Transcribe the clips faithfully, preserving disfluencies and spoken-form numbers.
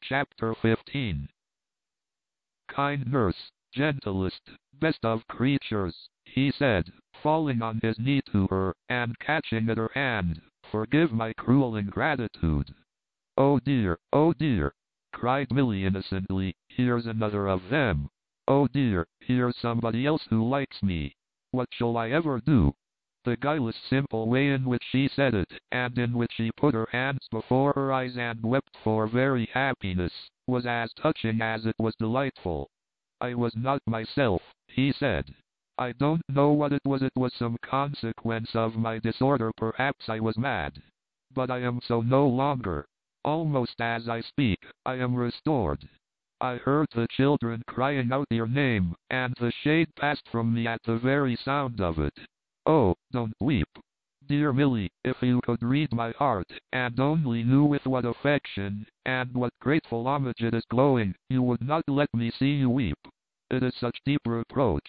Chapter fifteen. Kind nurse, gentlest, best of creatures, he said, falling on his knee to her, and catching at her hand, forgive my cruel ingratitude. Oh dear, oh dear, cried Millie innocently, here's another of them. Oh dear, here's somebody else who likes me. What shall I ever do? The guileless simple way in which she said it, and in which she put her hands before her eyes and wept for very happiness, was as touching as it was delightful. I was not myself, he said. I don't know what it was. It was some consequence of my disorder. Perhaps I was mad. But I am so no longer. Almost as I speak, I am restored. I heard the children crying out your name, and the shade passed from me at the very sound of it. Oh, don't weep. Dear Millie, if you could read my heart, and only knew with what affection, and what grateful homage it is glowing, you would not let me see you weep. It is such deep reproach.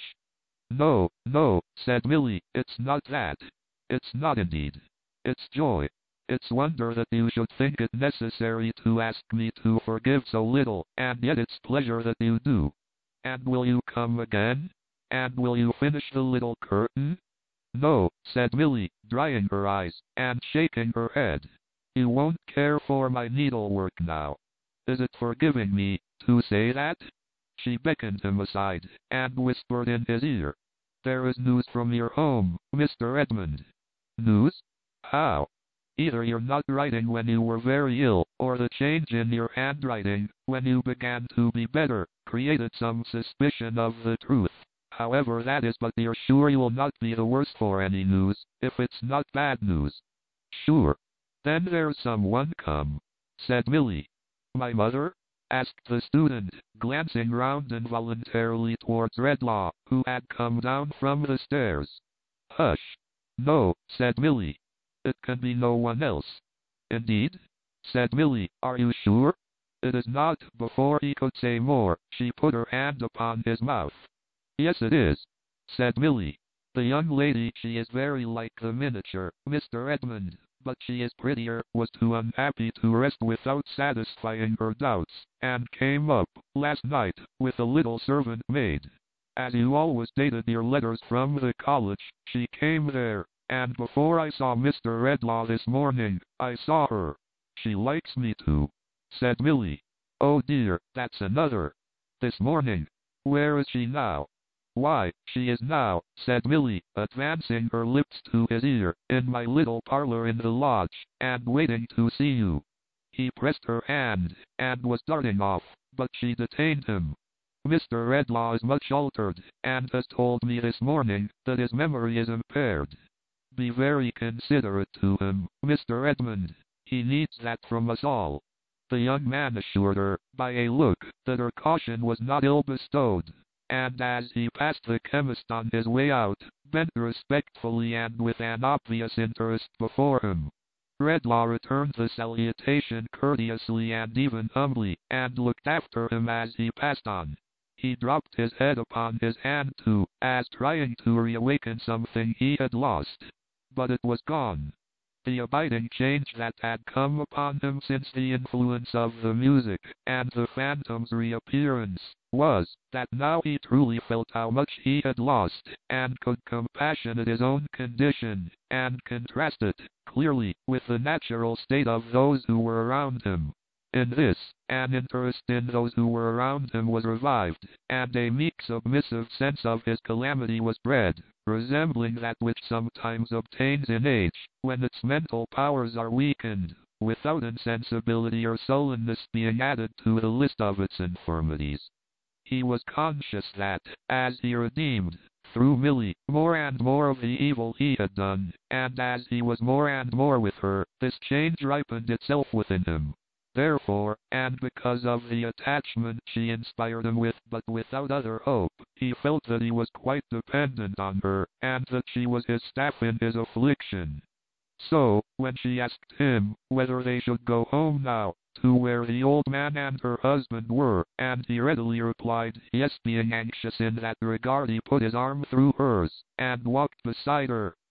No, no, said Millie, it's not that. It's not indeed. It's joy. It's wonder that you should think it necessary to ask me to forgive so little, and yet it's pleasure that you do. And will you come again? And will you finish the little curtain? No, said Millie, drying her eyes, and shaking her head. You won't care for my needlework now. Is it forgiving me, to say that? She beckoned him aside, and whispered in his ear. There is news from your home, Mister Edmund. News? How? Either you're not writing when you were very ill, or the change in your handwriting, when you began to be better, created some suspicion of the truth. However that is, but you're sure you will not be the worse for any news, if it's not bad news. Sure. Then there's someone come, said Millie. My mother? Asked the student, glancing round involuntarily towards Redlaw, who had come down from the stairs. Hush. No, said Millie. It can be no one else. Indeed? Said Millie, are you sure? It is not. Before he could say more, she put her hand upon his mouth. Yes it is, said Millie. The young lady, she is very like the miniature, Mister Edmund, but she is prettier, was too unhappy to rest without satisfying her doubts, and came up, last night, with a little servant maid. As you always dated your letters from the college, she came there, and before I saw Mister Redlaw this morning, I saw her. She likes me too, said Millie. Oh dear, that's another. This morning. Where is she now? Why, she is now, said Millie, advancing her lips to his ear, in my little parlor in the lodge, and waiting to see you. He pressed her hand, and was darting off, but she detained him. Mister Redlaw is much altered, and has told me this morning that his memory is impaired. Be very considerate to him, Mister Edmund. He needs that from us all. The young man assured her, by a look, that her caution was not ill bestowed, and as he passed the chemist on his way out, bent respectfully and with an obvious interest before him. Redlaw returned the salutation courteously and even humbly, and looked after him as he passed on. He dropped his head upon his hand too, as trying to reawaken something he had lost. But it was gone. The abiding change that had come upon him since the influence of the music, and the phantom's reappearance, was, that now he truly felt how much he had lost, and could compassionate his own condition, and contrast it, clearly, with the natural state of those who were around him. In this, an interest in those who were around him was revived, and a meek submissive sense of his calamity was bred, resembling that which sometimes obtains in age, when its mental powers are weakened, without insensibility or sullenness being added to the list of its infirmities. He was conscious that, as he redeemed, through Millie, more and more of the evil he had done, and as he was more and more with her, this change ripened itself within him. Therefore, and because of the attachment she inspired him with, but without other hope, he felt that he was quite dependent on her, and that she was his staff in his affliction. So, when she asked him whether they should go home now, to where the old man and her husband were, and he readily replied yes, being anxious in that regard, he put his arm through hers, and walked beside her,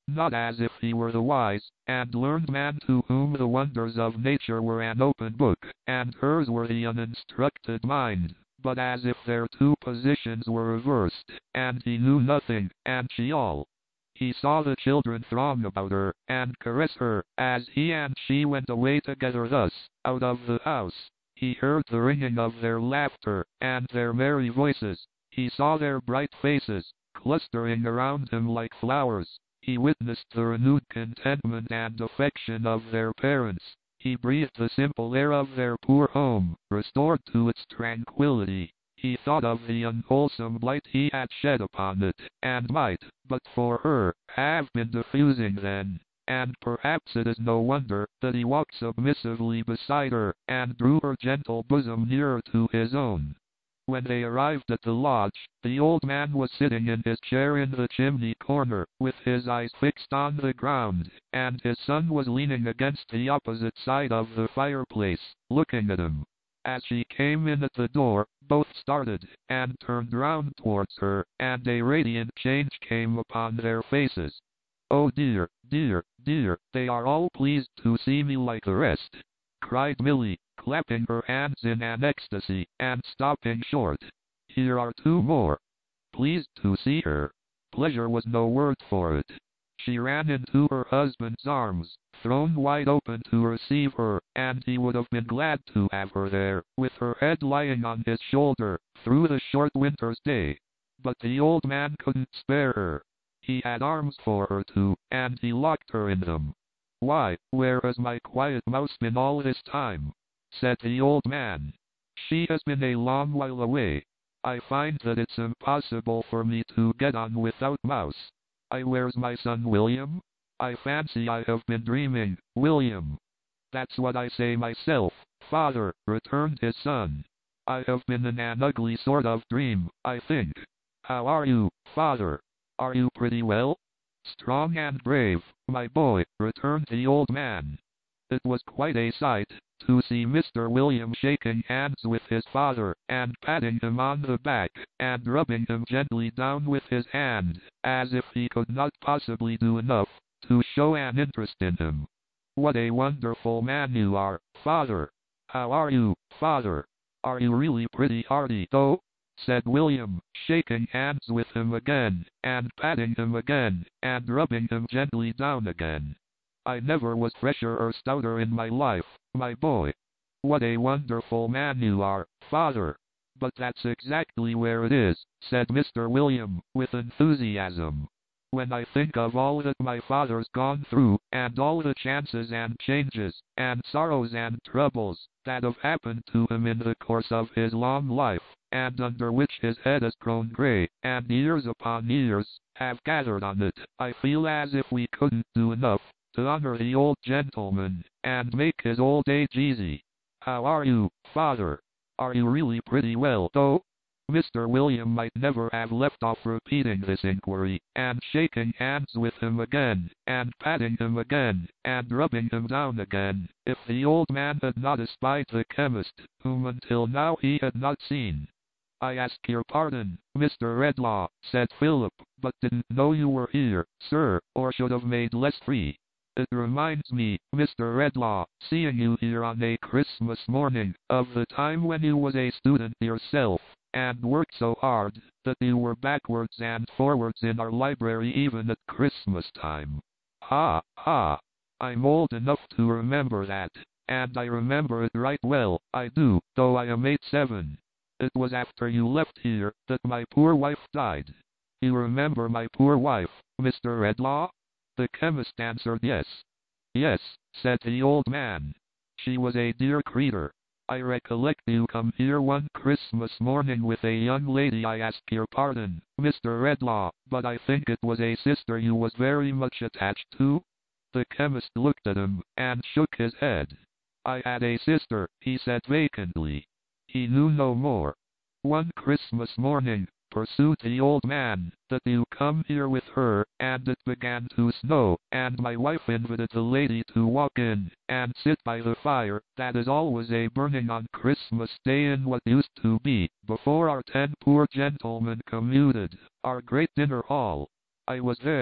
not as if he were the wise and learned man to whom the wonders of nature were an open book, and hers were the uninstructed mind, but as if their two positions were reversed, and he knew nothing, and she all. He saw the children throng about her, and caress her, as he and she went away together thus, out of the house. He heard the ringing of their laughter, and their merry voices. He saw their bright faces, clustering around him like flowers. He witnessed the renewed contentment and affection of their parents. He breathed the simple air of their poor home, restored to its tranquility. He thought of the unwholesome blight he had shed upon it, and might, but for her, have been diffusing then. And perhaps it is no wonder that he walked submissively beside her, and drew her gentle bosom nearer to his own. When they arrived at the lodge, the old man was sitting in his chair in the chimney corner, with his eyes fixed on the ground, and his son was leaning against the opposite side of the fireplace, looking at him. As she came in at the door, both started, and turned round towards her, and a radiant change came upon their faces. "Oh dear, dear, dear, they are all pleased to see me like the rest," cried Milly, clapping her hands in an ecstasy, and stopping short. "Here are two more. Pleased to see her." Pleasure was no word for it. She ran into her husband's arms, thrown wide open to receive her, and he would have been glad to have her there, with her head lying on his shoulder, through the short winter's day. But the old man couldn't spare her. He had arms for her too, and he locked her in them. "Why, where has my quiet mouse been all this time?" said the old man. "She has been a long while away. I find that it's impossible for me to get on without Mouse. I where's my son William? I fancy I have been dreaming, William." "That's what I say myself, father," returned his son. "I have been in an ugly sort of dream, I think. How are you, father? Are you pretty well?" "Strong and brave, my boy," returned the old man. It was quite a sight to see Mister William shaking hands with his father, and patting him on the back, and rubbing him gently down with his hand, as if he could not possibly do enough to show an interest in him. "What a wonderful man you are, father! How are you, father? Are you really pretty hearty, though?" said William, shaking hands with him again, and patting him again, and rubbing him gently down again. "I never was fresher or stouter in my life, my boy." "What a wonderful man you are, father!" "But that's exactly where it is," said Mister William, with enthusiasm. "When I think of all that my father's gone through, and all the chances and changes, and sorrows and troubles, that have happened to him in the course of his long life, and under which his head has grown grey, and years upon years have gathered on it, I feel as if we couldn't do enough to honor the old gentleman, and make his old age easy. How are you, father? Are you really pretty well, though?" Mister William might never have left off repeating this inquiry, and shaking hands with him again, and patting him again, and rubbing him down again, if the old man had not espied the chemist, whom until now he had not seen. "I ask your pardon, Mister Redlaw," said Philip, "but didn't know you were here, sir, or should have made less free. It reminds me, Mister Redlaw, seeing you here on a Christmas morning, of the time when you was a student yourself, and worked so hard, that you were backwards and forwards in our library even at Christmas time. Ha, ha! I'm old enough to remember that, and I remember it right well, I do, though I am eight seven. It was after you left here, that my poor wife died. You remember my poor wife, Mister Redlaw?" The chemist answered yes. "Yes," said the old man. "She was a dear creetur. I recollect you come here one Christmas morning with a young lady. I ask your pardon, Mister Redlaw, but I think it was a sister you was very much attached to?" The chemist looked at him, and shook his head. "I had a sister," he said vacantly. He knew no more. "One Christmas morning," pursued the old man, "that you come here with her, and it began to snow, and my wife invited the lady to walk in, and sit by the fire, that is always a burning on Christmas Day in what used to be, before our ten poor gentlemen commuted, our great dinner hall. I was there,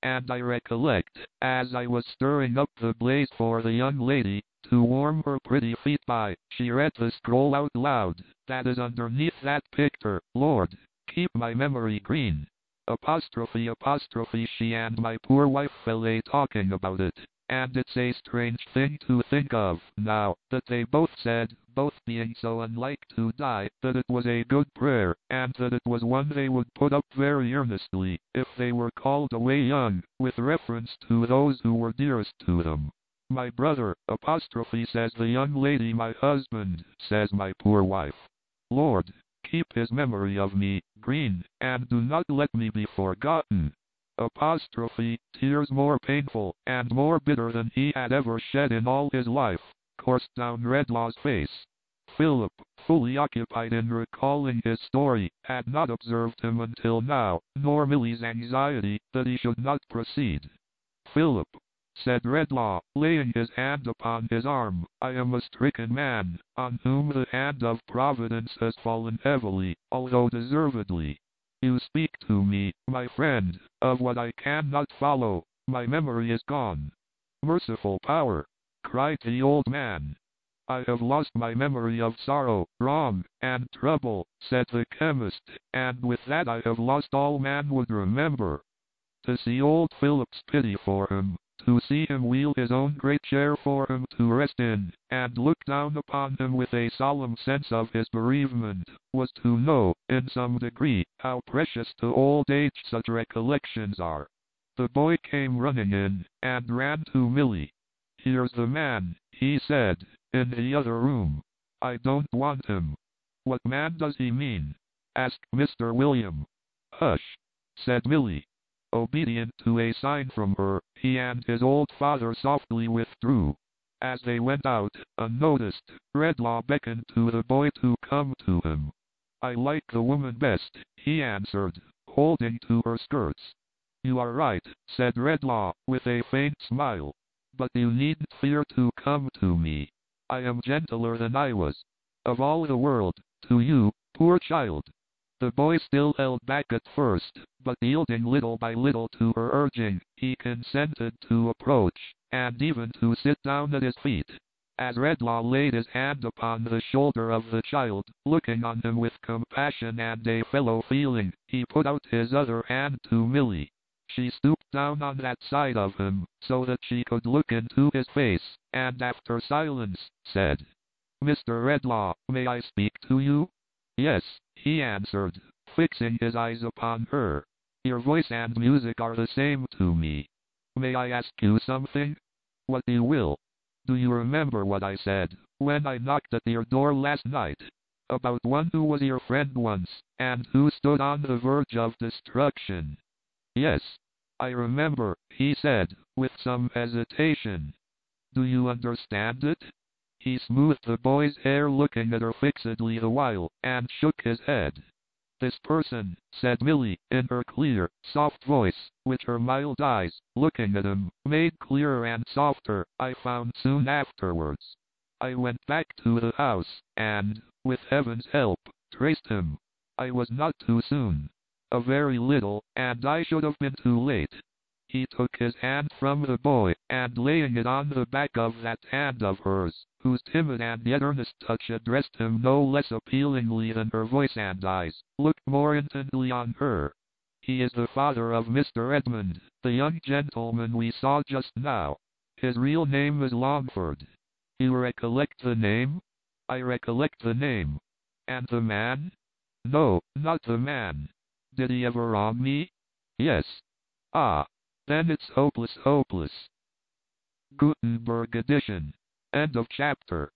and I recollect, as I was stirring up the blaze for the young lady, to warm her pretty feet by, she read the scroll out loud, that is underneath that picture, Lord, keep my memory green. Apostrophe apostrophe she and my poor wife fell a talking about it, and it's a strange thing to think of, now, that they both said, both being so unlike to die, that it was a good prayer, and that it was one they would put up very earnestly, if they were called away young, with reference to those who were dearest to them. My brother, apostrophe says the young lady my husband, says my poor wife. Lord, keep his memory of me green, and do not let me be forgotten. Apostrophe, tears more painful, and more bitter than he had ever shed in all his life, coursed down Redlaw's face. Philip, fully occupied in recalling his story, had not observed him until now, nor Millie's anxiety that he should not proceed. Philip, said Redlaw, laying his hand upon his arm, I am a stricken man, on whom the hand of Providence has fallen heavily, although deservedly. You speak to me, my friend, of what I cannot follow. My memory is gone. Merciful power! Cried the old man. I have lost my memory of sorrow, wrong, and trouble, said the chemist, and with that I have lost all man would remember. To see old Philip's pity for him, to see him wheel his own great chair for him to rest in, and look down upon him with a solemn sense of his bereavement, was to know, in some degree, how precious to old age such recollections are. The boy came running in, and ran to Millie. Here's the man, he said, in the other room. I don't want him. What man does he mean? Asked Mister William. Hush, said Millie. Obedient to a sign from her, he and his old father softly withdrew. As they went out, unnoticed, Redlaw beckoned to the boy to come to him. I like the woman best, he answered, holding to her skirts. You are right, said Redlaw, with a faint smile. But you needn't fear to come to me. I am gentler than I was. Of all the world, to you, poor child. The boy still held back at first, but yielding little by little to her urging, he consented to approach, and even to sit down at his feet. As Redlaw laid his hand upon the shoulder of the child, looking on him with compassion and a fellow feeling, he put out his other hand to Millie. She stooped down on that side of him, so that she could look into his face, and after silence, said, Mister Redlaw, may I speak to you? Yes, he answered, fixing his eyes upon her. Your voice and music are the same to me. May I ask you something? What you will. Do you remember what I said, when I knocked at your door last night? About one who was your friend once, and who stood on the verge of destruction. Yes, I remember, he said, with some hesitation. Do you understand it? He smoothed the boy's hair, looking at her fixedly the while, and shook his head. This person, said Millie, in her clear, soft voice, which her mild eyes, looking at him, made clearer and softer, I found soon afterwards. I went back to the house, and, with heaven's help, traced him. I was not too soon. A very little, and I should have been too late. He took his hand from the boy, and laying it on the back of that hand of hers, whose timid and yet earnest touch addressed him no less appealingly than her voice and eyes, looked more intently on her. He is the father of Mister Edmund, the young gentleman we saw just now. His real name is Longford. You recollect the name? I recollect the name. And the man? No, not the man. Did he ever wrong me? Yes. Ah. Then it's hopeless, hopeless. Gutenberg edition. End of chapter.